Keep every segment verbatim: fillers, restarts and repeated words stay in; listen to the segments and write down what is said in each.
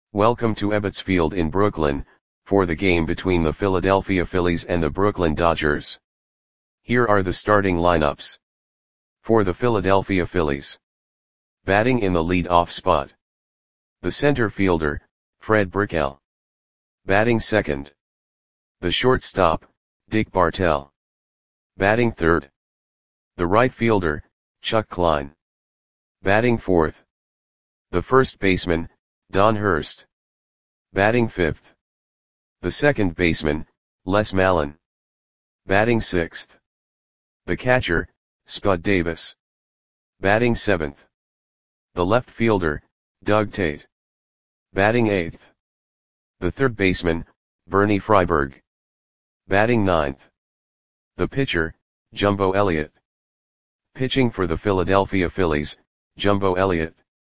Welcome to Ebbets Field in Brooklyn, for the game between the Philadelphia Phillies and the Brooklyn Dodgers. Here are the starting lineups. For the Philadelphia Phillies. Batting in the lead-off spot. The center fielder, Fred Brickell. Batting second. The shortstop, Dick Bartell. Batting third. The right fielder, Chuck Klein. Batting fourth. The first baseman, Don Hurst. Batting fifth. The second baseman, Les Mallon. Batting sixth. The catcher, Spud Davis. Batting seventh. The left fielder, Doug Tate. Batting eighth. The third baseman, Bernie Freiberg. Batting ninth. The pitcher, Jumbo Elliott. Pitching for the Philadelphia Phillies, Jumbo Elliott.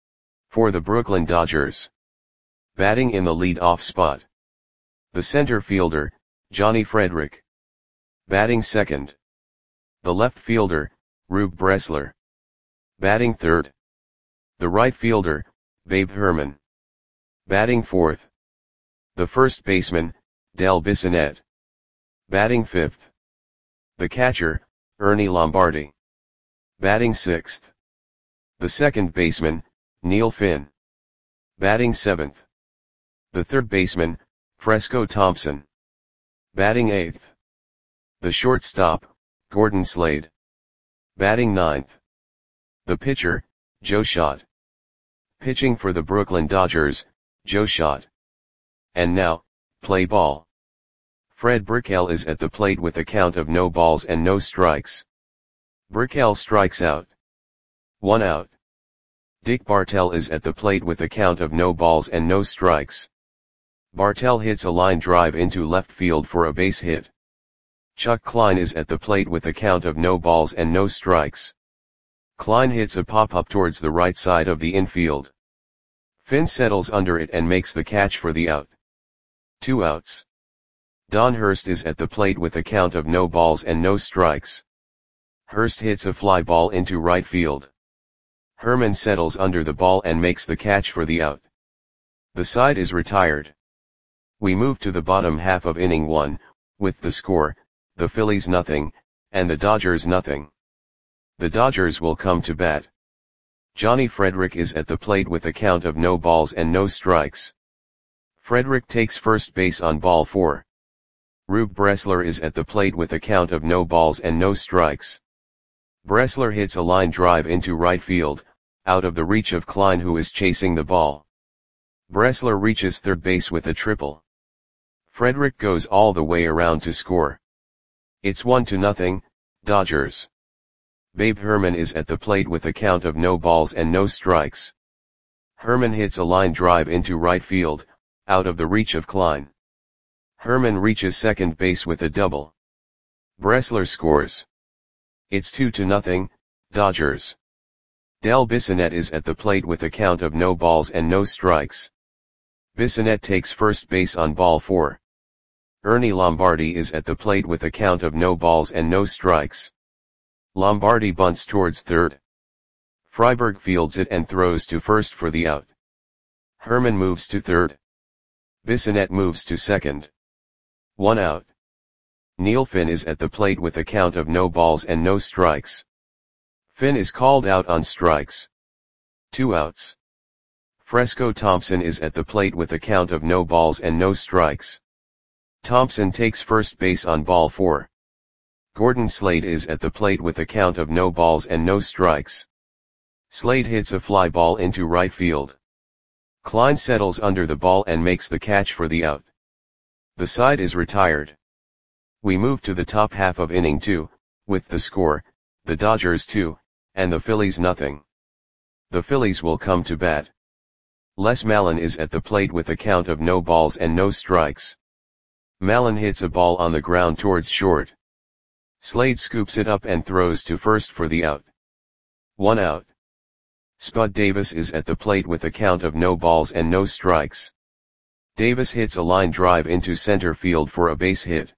For the Brooklyn Dodgers. Batting in the lead-off spot. The center fielder, Johnny Frederick. Batting second. The left fielder, Rube Bressler. Batting third. The right fielder, Babe Herman. Batting fourth. The first baseman, Del Bissonette. Batting fifth. The catcher, Ernie Lombardi. Batting sixth. The second baseman, Neil Finn. Batting seventh. The third baseman, Fresco Thompson. Batting eighth. The shortstop, Gordon Slade. Batting ninth. The pitcher, Joe Schott. Pitching for the Brooklyn Dodgers, Joe Schott. And now, play ball. Fred Brickell is at the plate with a count of no balls and no strikes. Brickell strikes out. One out. Dick Bartell is at the plate with a count of no balls and no strikes. Bartell hits a line drive into left field for a base hit. Chuck Klein is at the plate with a count of no balls and no strikes. Klein hits a pop-up towards the right side of the infield. Finn settles under it and makes the catch for the out. Two outs. Don Hurst is at the plate with a count of no balls and no strikes. Hurst hits a fly ball into right field. Herman settles under the ball and makes the catch for the out. The side is retired. We move to the bottom half of inning one, with the score, the Phillies nothing, and the Dodgers nothing. The Dodgers will come to bat. Johnny Frederick is at the plate with a count of no balls and no strikes. Frederick takes first base on ball four. Rube Bressler is at the plate with a count of no balls and no strikes. Bressler hits a line drive into right field, out of the reach of Klein, who is chasing the ball. Bressler reaches third base with a triple. Frederick goes all the way around to score. It's one to nothing, Dodgers. Babe Herman is at the plate with a count of no balls and no strikes. Herman hits a line drive into right field, out of the reach of Klein. Herman reaches second base with a double. Bressler scores. It's two to nothing, Dodgers. Del Bissonette is at the plate with a count of no balls and no strikes. Bissonette takes first base on ball four. Ernie Lombardi is at the plate with a count of no balls and no strikes. Lombardi bunts towards third. Freiberg fields it and throws to first for the out. Herman moves to third. Bissonette moves to second. One out. Neil Finn is at the plate with a count of no balls and no strikes. Finn is called out on strikes. Two outs. Fresco Thompson is at the plate with a count of no balls and no strikes. Thompson takes first base on ball four. Gordon Slade is at the plate with a count of no balls and no strikes. Slade hits a fly ball into right field. Klein settles under the ball and makes the catch for the out. The side is retired. We move to the top half of inning two, with the score, the Dodgers two, and the Phillies nothing. The Phillies will come to bat. Les Mallon is at the plate with a count of no balls and no strikes. Mallon hits a ball on the ground towards short. Slade scoops it up and throws to first for the out. One out. Spud Davis is at the plate with a count of no balls and no strikes. Davis hits a line drive into center field for a base hit.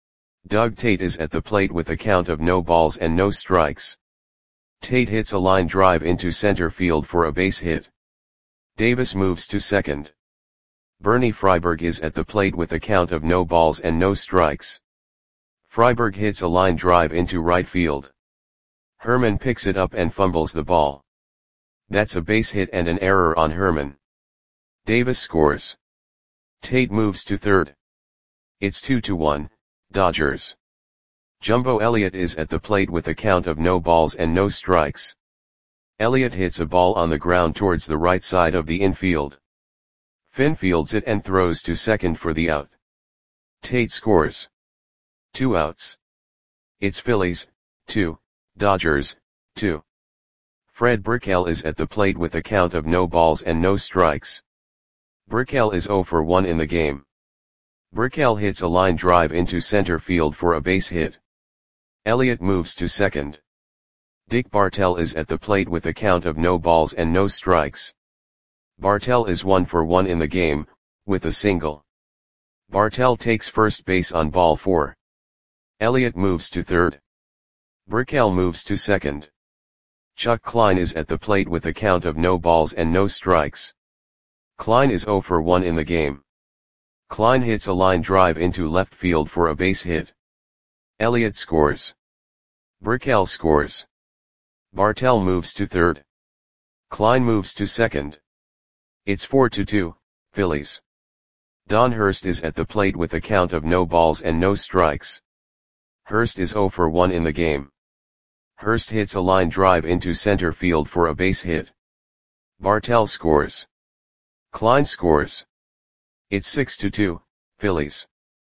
Doug Tate is at the plate with a count of no balls and no strikes. Tate hits a line drive into center field for a base hit. Davis moves to second. Bernie Freiberg is at the plate with a count of no balls and no strikes. Freiberg hits a line drive into right field. Herman picks it up and fumbles the ball. That's a base hit and an error on Herman. Davis scores. Tate moves to third. It's two to one, Dodgers. Jumbo Elliott is at the plate with a count of no balls and no strikes. Elliott hits a ball on the ground towards the right side of the infield. Finn fields it and throws to second for the out. Tate scores. Two outs. It's Phillies, two, Dodgers, two. Fred Brickell is at the plate with a count of no balls and no strikes. Brickell is zero for one in the game. Brickell hits a line drive into center field for a base hit. Elliott moves to second. Dick Bartell is at the plate with a count of no balls and no strikes. Bartell is one for one in the game, with a single. Bartell takes first base on ball four. Elliott moves to third. Brickell moves to second. Chuck Klein is at the plate with a count of no balls and no strikes. Klein is zero for one in the game. Klein hits a line drive into left field for a base hit. Elliott scores. Brickell scores. Bartell moves to third. Klein moves to second. It's four to two, Phillies. Don Hurst is at the plate with a count of no balls and no strikes. Hurst is zero for one in the game. Hurst hits a line drive into center field for a base hit. Bartell scores. Klein scores. It's six to two, Phillies.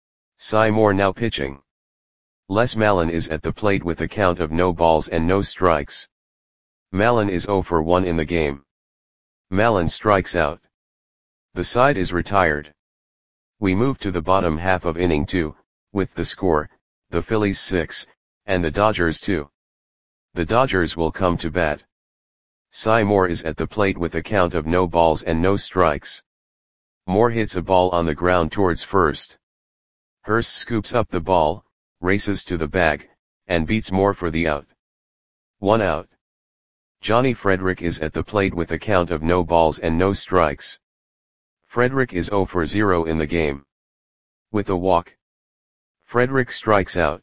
Cy Moore now pitching. Les Mallon is at the plate with a count of no balls and no strikes. Mallon is zero for one in the game. Mallon strikes out. The side is retired. We move to the bottom half of inning two, with the score, the Phillies six, and the Dodgers two. The Dodgers will come to bat. Cy Moore is at the plate with a count of no balls and no strikes. Moore hits a ball on the ground towards first. Hurst scoops up the ball, races to the bag, and beats Moore for the out. One out. Johnny Frederick is at the plate with a count of no balls and no strikes. Frederick is zero for zero in the game. With a walk. Frederick strikes out.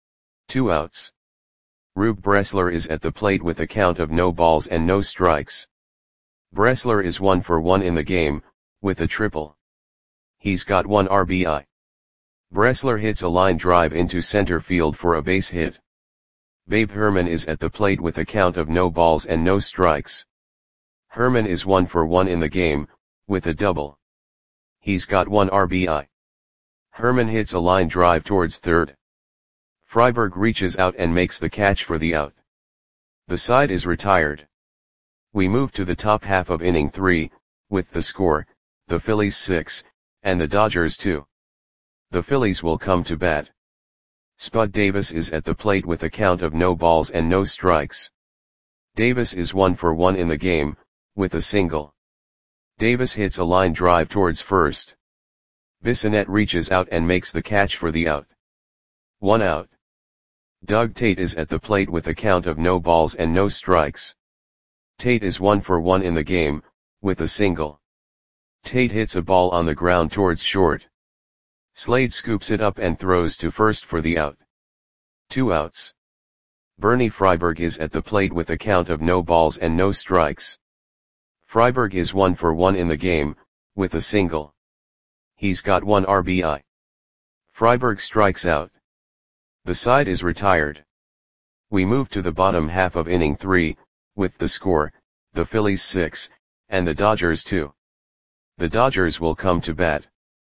Two outs. Rube Bressler is at the plate with a count of no balls and no strikes. Bressler is one for one in the game, with a triple. He's got one R B I. Bressler hits a line drive into center field for a base hit. Babe Herman is at the plate with a count of no balls and no strikes. Herman is one for one in the game, with a double. He's got one R B I. Herman hits a line drive towards third. Freiberg reaches out and makes the catch for the out. The side is retired. We move to the top half of inning three, with the score, the Phillies six, and the Dodgers two. The Phillies will come to bat. Spud Davis is at the plate with a count of no balls and no strikes. Davis is one for one in the game, with a single. Davis hits a line drive towards first. Bissonette reaches out and makes the catch for the out. One out. Doug Tate is at the plate with a count of no balls and no strikes. Tate is one for one in the game, with a single. Tate hits a ball on the ground towards short. Slade scoops it up and throws to first for the out. Two outs. Bernie Freiberg is at the plate with a count of no balls and no strikes. Freiberg is one for one in the game, with a single. He's got one R B I. Freiberg strikes out. The side is retired. We move to the bottom half of inning three, with the score, the Phillies six, and the Dodgers two. The Dodgers will come to bat.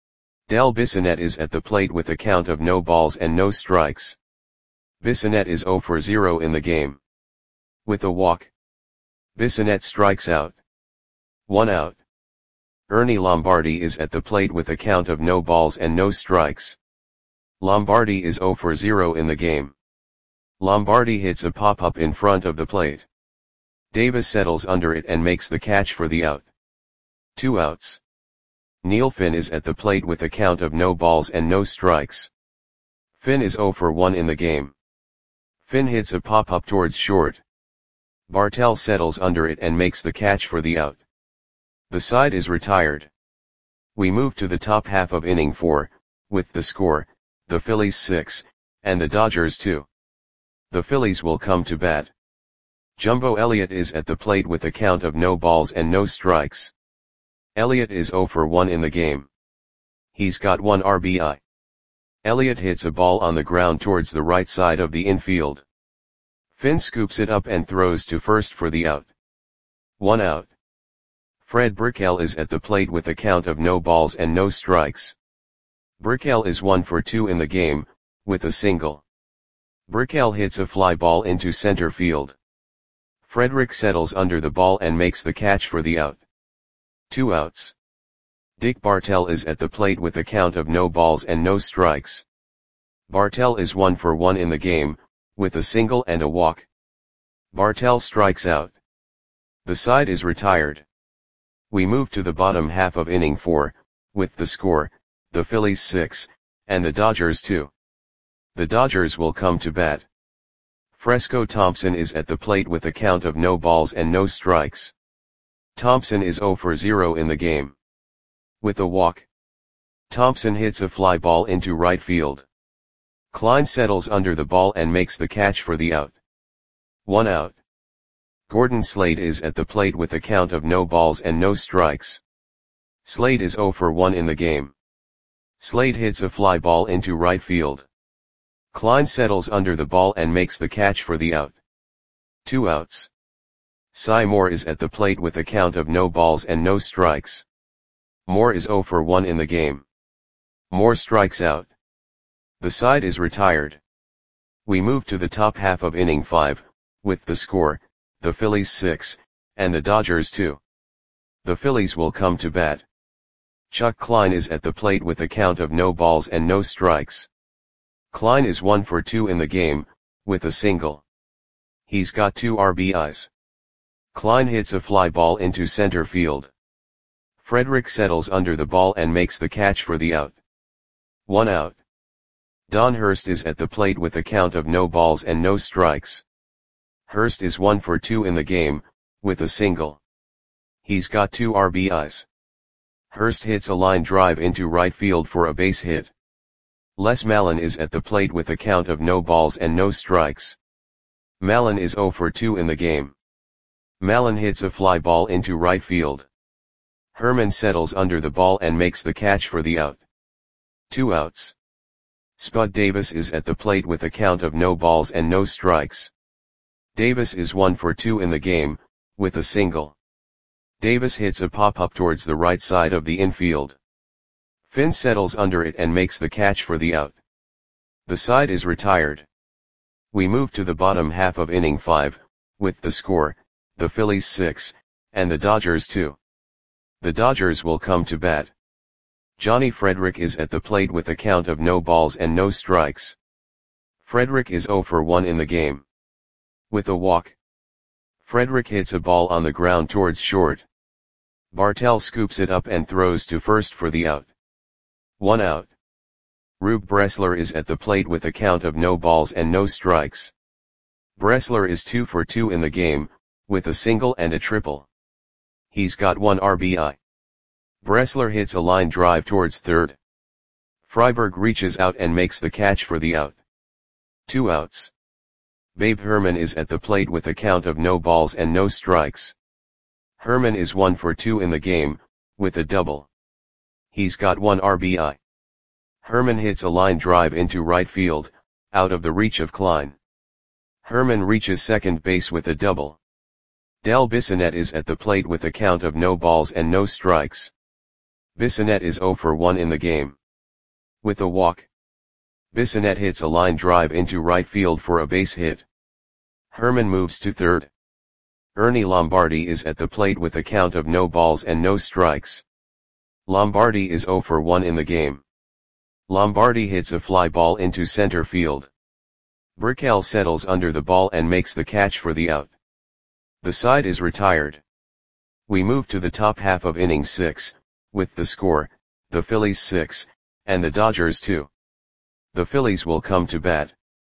Del Bissonette is at the plate with a count of no balls and no strikes. Bissonette is zero for zero in the game. With a walk. Bissonette strikes out. One out. Ernie Lombardi is at the plate with a count of no balls and no strikes. Lombardi is zero for zero in the game. Lombardi hits a pop-up in front of the plate. Davis settles under it and makes the catch for the out. Two outs. Neil Finn is at the plate with a count of no balls and no strikes. Finn is zero for one in the game. Finn hits a pop-up towards short. Bartell settles under it and makes the catch for the out. The side is retired. We move to the top half of inning four, with the score, the Phillies six, and the Dodgers two. The Phillies will come to bat. Jumbo Elliott is at the plate with a count of no balls and no strikes. Elliott is oh for one in the game. He's got one R B I. Elliott hits a ball on the ground towards the right side of the infield. Finn scoops it up and throws to first for the out. One out. Fred Brickell is at the plate with a count of no balls and no strikes. Brickell is one for two in the game, with a single. Brickell hits a fly ball into center field. Frederick settles under the ball and makes the catch for the out. Two outs. Dick Bartell is at the plate with a count of no balls and no strikes. Bartell is one for one in the game, with a single and a walk. Bartell strikes out. The side is retired. We move to the bottom half of inning four, with the score, the Phillies six, and the Dodgers two. The Dodgers will come to bat. Fresco Thompson is at the plate with a count of no balls and no strikes. Thompson is oh for zero in the game. With a walk. Thompson hits a fly ball into right field. Klein settles under the ball and makes the catch for the out. One out. Gordon Slade is at the plate with a count of no balls and no strikes. Slade is oh for one in the game. Slade hits a fly ball into right field. Klein settles under the ball and makes the catch for the out. Two outs. Cy Moore is at the plate with a count of no balls and no strikes. Moore is oh for one in the game. Moore strikes out. The side is retired. We move to the top half of inning five, with the score, the Phillies six, and the Dodgers two. The Phillies will come to bat. Chuck Klein is at the plate with a count of no balls and no strikes. Klein is one for two in the game, with a single. He's got two R B Is. Klein hits a fly ball into center field. Frederick settles under the ball and makes the catch for the out. One out. Don Hurst is at the plate with a count of no balls and no strikes. Hurst is one for two in the game, with a single. He's got two R B Is. Hurst hits a line drive into right field for a base hit. Les Mallon is at the plate with a count of no balls and no strikes. Mallon is oh for two in the game. Mallon hits a fly ball into right field. Herman settles under the ball and makes the catch for the out. Two outs. Spud Davis is at the plate with a count of no balls and no strikes. Davis is one for two in the game, with a single. Davis hits a pop-up towards the right side of the infield. Finn settles under it and makes the catch for the out. The side is retired. We move to the bottom half of inning five, with the score, the Phillies six, and the Dodgers two. The Dodgers will come to bat. Johnny Frederick is at the plate with a count of no balls and no strikes. Frederick is oh for one in the game. With a walk. Frederick hits a ball on the ground towards short. Bartell scoops it up and throws to first for the out. One out. Rube Bressler is at the plate with a count of no balls and no strikes. Bressler is two for two in the game, with a single and a triple. He's got one R B I. Bressler hits a line drive towards third. Freiberg reaches out and makes the catch for the out. Two outs. Babe Herman is at the plate with a count of no balls and no strikes. Herman is one for two in the game, with a double. He's got one R B I. Herman hits a line drive into right field, out of the reach of Klein. Herman reaches second base with a double. Del Bissonette is at the plate with a count of no balls and no strikes. Bissonette is oh for one in the game. With a walk. Bissonette hits a line drive into right field for a base hit. Herman moves to third. Ernie Lombardi is at the plate with a count of no balls and no strikes. Lombardi is oh for one in the game. Lombardi hits a fly ball into center field. Brickell settles under the ball and makes the catch for the out. The side is retired. We move to the top half of inning six, with the score, the Phillies six, and the Dodgers two. The Phillies will come to bat.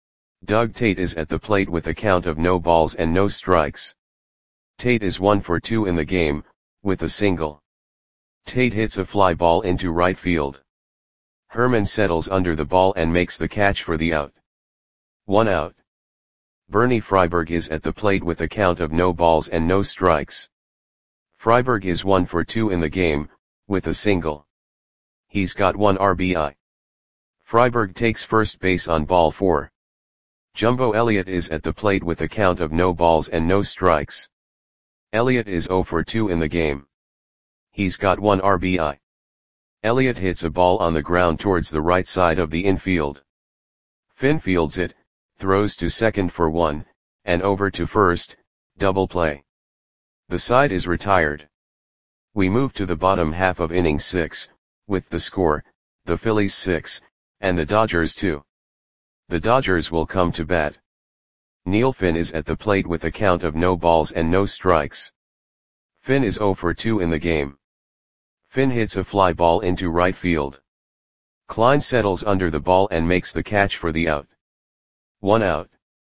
Doug Tate is at the plate with a count of no balls and no strikes. Tate is one for two in the game, with a single. Tate hits a fly ball into right field. Herman settles under the ball and makes the catch for the out. One out. Bernie Freiberg is at the plate with a count of no balls and no strikes. Freiberg is one for two in the game, with a single. He's got one R B I. Freiberg takes first base on ball four. Jumbo Elliott is at the plate with a count of no balls and no strikes. Elliott is zero for two in the game. He's got one R B I. Elliott hits a ball on the ground towards the right side of the infield. Finn fields it, throws to second for one, and over to first, double play. The side is retired. We move to the bottom half of inning six, with the score, the Phillies six, and the Dodgers two. The Dodgers will come to bat. Neil Finn is at the plate with a count of no balls and no strikes. Finn is zero for two in the game. Finn hits a fly ball into right field. Klein settles under the ball and makes the catch for the out. One out.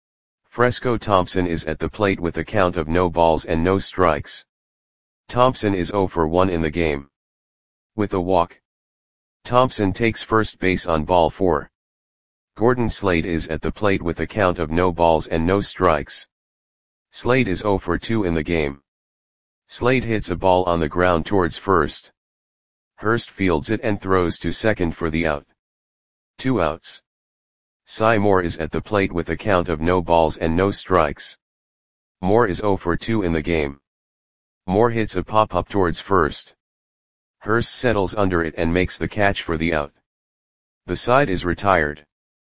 Fresco Thompson is at the plate with a count of no balls and no strikes. Thompson is zero for one in the game. With a walk. Thompson takes first base on ball four. Gordon Slade is at the plate with a count of no balls and no strikes. Slade is zero for two in the game. Slade hits a ball on the ground towards first. Hurst fields it and throws to second for the out. Two outs. Cy Moore is at the plate with a count of no balls and no strikes. Moore is zero for two in the game. Moore hits a pop-up towards first. Hurst settles under it and makes the catch for the out. The side is retired.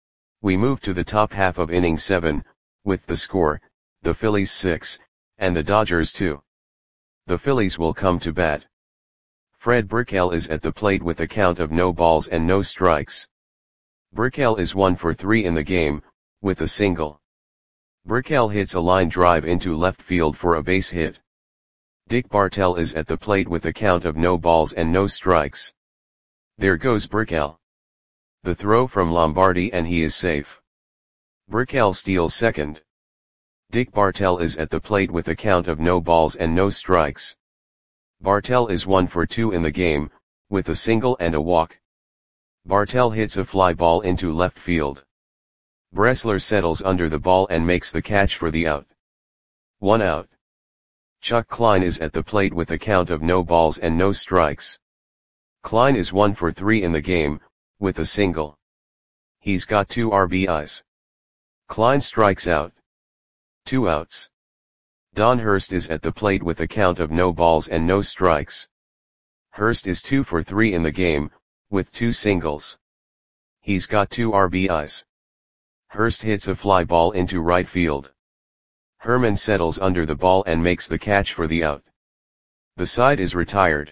We move to the top half of inning seven, with the score, the Phillies six, and the Dodgers two. The Phillies will come to bat. Fred Brickell is at the plate with a count of no balls and no strikes. Brickell is one for three in the game, with a single. Brickell hits a line drive into left field for a base hit. Dick Bartell is at the plate with a count of no balls and no strikes. There goes Brickell. The throw from Lombardi and he is safe. Brickell steals second. Dick Bartell is at the plate with a count of no balls and no strikes. Bartell is one for two in the game, with a single and a walk. Bartell hits a fly ball into left field. Bressler settles under the ball and makes the catch for the out. One out. Chuck Klein is at the plate with a count of no balls and no strikes. Klein is one for three in the game, with a single. He's got two R B Is. Klein strikes out. Two outs. Don Hurst is at the plate with a count of no balls and no strikes. Hurst is two for three in the game, with two singles. He's got two R B Is. Hurst hits a fly ball into right field. Herman settles under the ball and makes the catch for the out. The side is retired.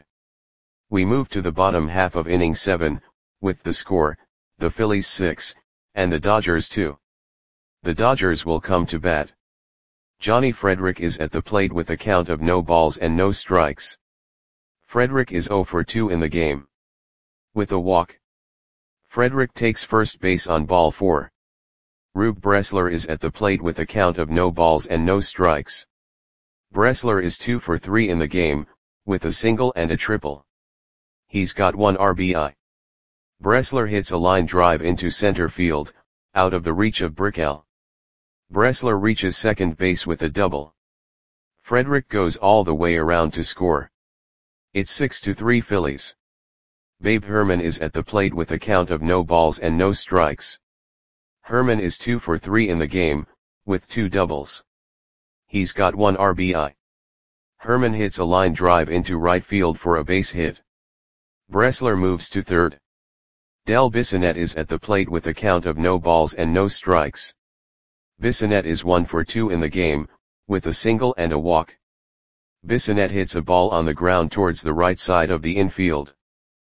We move to the bottom half of inning seven, with the score, the Phillies six, and the Dodgers two. The Dodgers will come to bat. Johnny Frederick is at the plate with a count of no balls and no strikes. Frederick is zero for two in the game. With a walk. Frederick takes first base on ball four. Rube Bressler is at the plate with a count of no balls and no strikes. Bressler is two for three in the game, with a single and a triple. He's got one R B I. Bressler hits a line drive into center field, out of the reach of Brickell. Bressler reaches second base with a double. Frederick goes all the way around to score. It's six to three Phillies. Babe Herman is at the plate with a count of no balls and no strikes. Herman is two for three in the game, with two doubles. He's got one R B I. Herman hits a line drive into right field for a base hit. Bressler moves to third. Del Bissonette is at the plate with a count of no balls and no strikes. Bissonette is one for two in the game, with a single and a walk. Bissonette hits a ball on the ground towards the right side of the infield.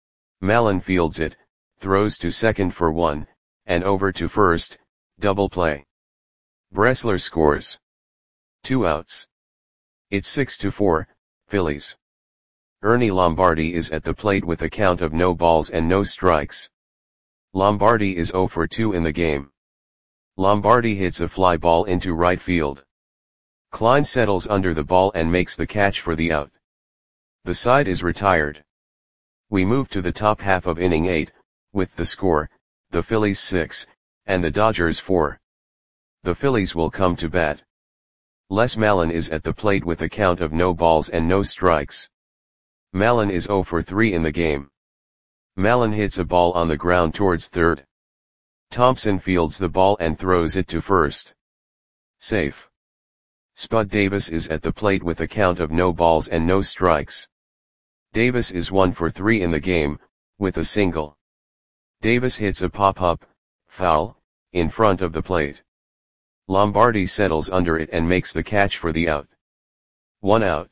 Mallon fields it, throws to second for one, and over to first, double play. Bressler scores. Two outs. It's six to four, Phillies. Ernie Lombardi is at the plate with a count of no balls and no strikes. Lombardi is zero for two in the game. Lombardi hits a fly ball into right field. Klein settles under the ball and makes the catch for the out. The side is retired. We move to the top half of inning eight, with the score, the Phillies six, and the Dodgers four. The Phillies will come to bat. Les Mallon is at the plate with a count of no balls and no strikes. Mallon is oh for three in the game. Mallon hits a ball on the ground towards third. Thompson fields the ball and throws it to first. Safe. Spud Davis is at the plate with a count of no balls and no strikes. Davis is one for three in the game, with a single. Davis hits a pop-up, foul, in front of the plate. Lombardi settles under it and makes the catch for the out. One out.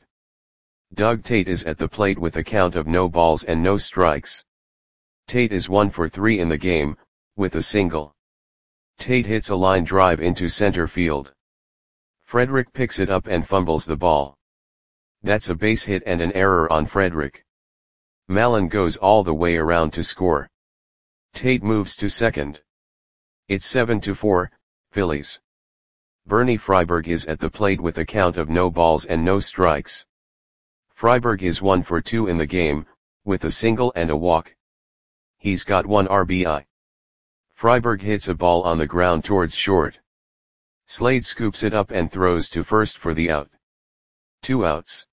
Doug Tate is at the plate with a count of no balls and no strikes. Tate is one for three in the game, with a single. Tate hits a line drive into center field. Frederick picks it up and fumbles the ball. That's a base hit and an error on Frederick. Mallon goes all the way around to score. Tate moves to second. It's seven to four, Phillies. Bernie Freiberg is at the plate with a count of no balls and no strikes. Freiberg is one for two in the game, with a single and a walk. He's got one R B I. Freiberg hits a ball on the ground towards short. Slade scoops it up and throws to first for the out. Two outs.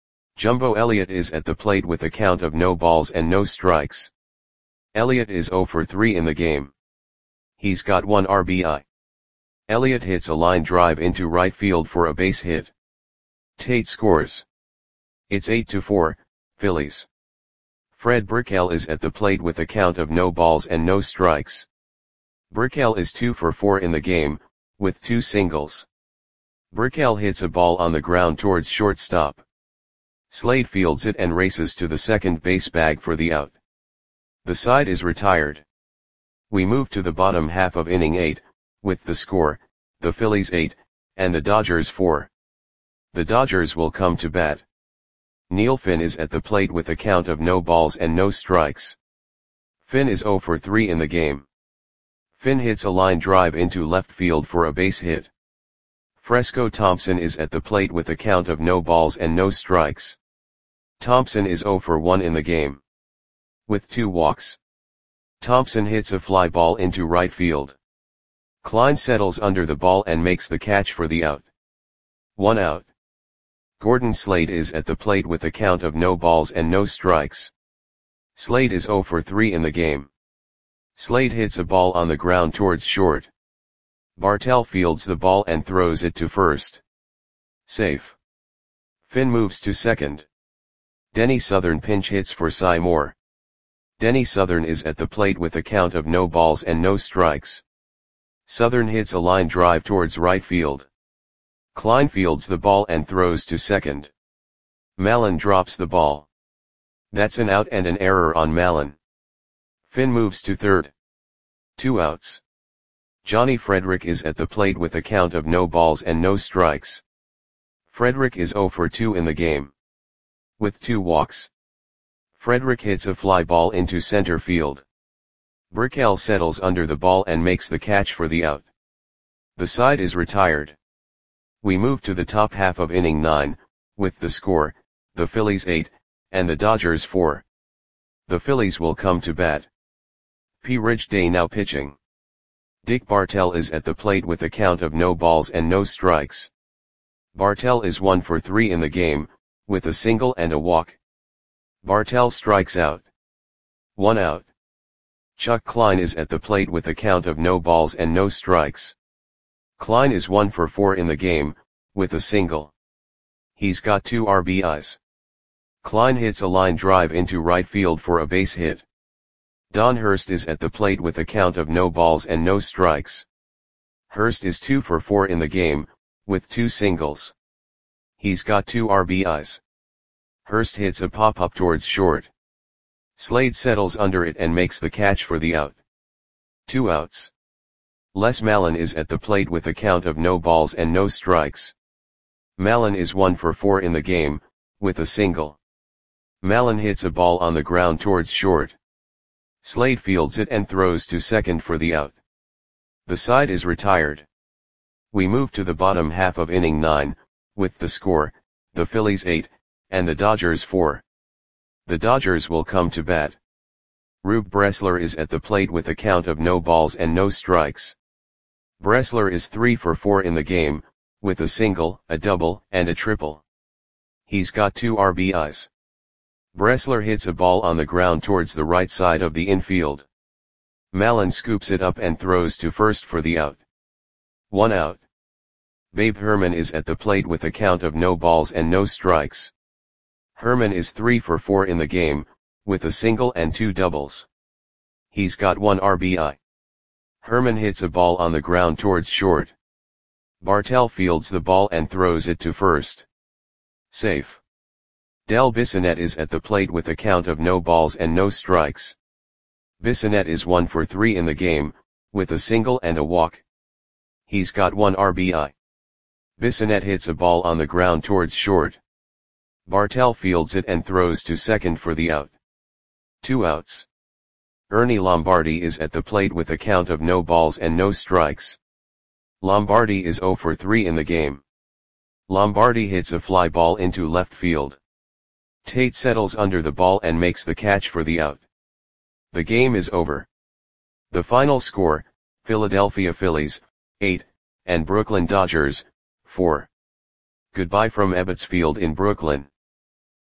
Jumbo Elliott is at the plate with a count of no balls and no strikes. Elliott is oh for three in the game. He's got one R B I. Elliott hits a line drive into right field for a base hit. Tate scores. It's eight to four, Phillies. Fred Brickell is at the plate with a count of no balls and no strikes. Brickell is two for four in the game, with two singles. Brickell hits a ball on the ground towards shortstop. Slade fields it and races to the second base bag for the out. The side is retired. We move to the bottom half of inning eight, with the score, the Phillies eight, and the Dodgers four. The Dodgers will come to bat. Neil Finn is at the plate with a count of no balls and no strikes. Finn is oh for three in the game. Finn hits a line drive into left field for a base hit. Fresco Thompson is at the plate with a count of no balls and no strikes. Thompson is oh for one in the game. With two walks. Thompson hits a fly ball into right field. Klein settles under the ball and makes the catch for the out. One out. Gordon Slade is at the plate with a count of no balls and no strikes. Slade is oh for three in the game. Slade hits a ball on the ground towards short. Bartell fields the ball and throws it to first. Safe. Finn moves to second. Denny Southern pinch hits for Cy Moore. Denny Southern is at the plate with a count of no balls and no strikes. Southern hits a line drive towards right field. Klein fields the ball and throws to second. Mallon drops the ball. That's an out and an error on Mallon. Finn moves to third. Two outs. Johnny Frederick is at the plate with a count of no balls and no strikes. Frederick is oh for two in the game. With two walks. Frederick hits a fly ball into center field. Brickell settles under the ball and makes the catch for the out. The side is retired. We move to the top half of inning nine, with the score, the Phillies eight, and the Dodgers four. The Phillies will come to bat. P. Ridgday now pitching. Dick Bartell is at the plate with a count of no balls and no strikes. Bartell is one for three in the game, with a single and a walk. Bartell strikes out. One out. Chuck Klein is at the plate with a count of no balls and no strikes. Klein is one for four in the game, with a single. He's got two R B Is. Klein hits a line drive into right field for a base hit. Don Hurst is at the plate with a count of no balls and no strikes. Hurst is two for four in the game, with two singles. He's got two R B Is. Hurst hits a pop-up towards short. Slade settles under it and makes the catch for the out. Two outs. Les Mallon is at the plate with a count of no balls and no strikes. Mallon is one for four in the game, with a single. Mallon hits a ball on the ground towards short. Slade fields it and throws to second for the out. The side is retired. We move to the bottom half of inning nine, with the score, the Phillies eight, and the Dodgers four. The Dodgers will come to bat. Rube Bressler is at the plate with a count of no balls and no strikes. Bressler is three for four in the game, with a single, a double, and a triple. He's got two R B Is. Bressler hits a ball on the ground towards the right side of the infield. Mallon scoops it up and throws to first for the out. One out. Babe Herman is at the plate with a count of no balls and no strikes. Herman is three for four in the game, with a single and two doubles. He's got one R B I. Herman hits a ball on the ground towards short. Bartell fields the ball and throws it to first. Safe. Del Bissonette is at the plate with a count of no balls and no strikes. Bissonette is one for three in the game, with a single and a walk. He's got one R B I. Bissonette hits a ball on the ground towards short. Bartell fields it and throws to second for the out. Two outs. Ernie Lombardi is at the plate with a count of no balls and no strikes. Lombardi is zero for three in the game. Lombardi hits a fly ball into left field. Tate settles under the ball and makes the catch for the out. The game is over. The final score, Philadelphia Phillies, eight, and Brooklyn Dodgers, four. Goodbye from Ebbets Field in Brooklyn.